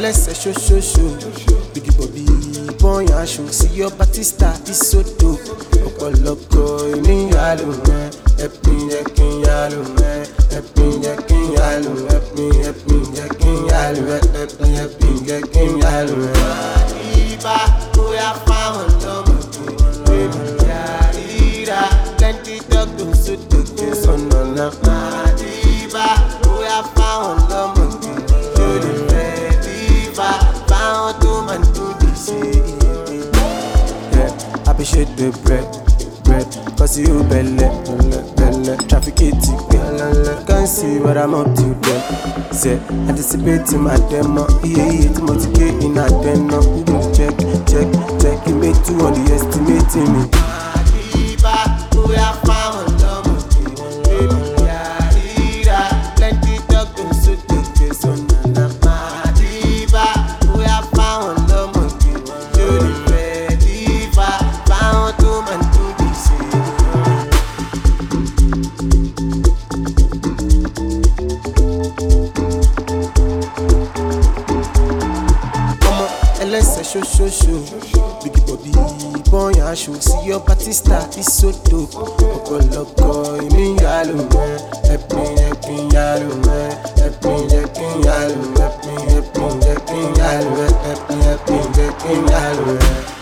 ẹlẹ́sẹ̀ ṣoṣoṣo. Biggie Bobby, born and show. See your Batista is so dope. Ọ̀pọ̀lọpọ̀ ènìyàn ló mẹ́. Help me, jẹ́ kí n yá ló mẹ́. Help me, jẹ́ kí n yá ló mẹ́. Help me, jẹ́ kí n yá ló mẹ́. Help me, jẹ́ kí n yá ló mẹ́. Ìbá bóyá fáwọn lọ́mọ tó wọ́n lọ́mọ yàrá. Plenty talk to so to get sọ̀nà náà. Ìbá bóyá fáwọn lọ́mọ tó wọ́n lè fẹ́. Ìbá fáwọn tó máa ń tó lè ṣe. Appreciate the bread, cause you belle. Traffic it, can't see what I'm up to then. Say, anticipating my demo. Yeah, it's motivate in a demo. Check, you made too underestimating me. We are found plenty talk to suit the case on the Madiba. We are found ẹlẹ́sẹ̀ ṣoṣoṣo. Biggie Bobby, born and show. See your Batista is so dope. Ọ̀pọ̀lọpọ̀ ènìyàn ló mẹ́. Help me, jẹ́ kí n yá ló mẹ́. Help me, jẹ́ kí n yá ló mẹ́. Help me, jẹ́ kí n yá ló mẹ́. Help me, jẹ́ kí n yá ló mẹ́.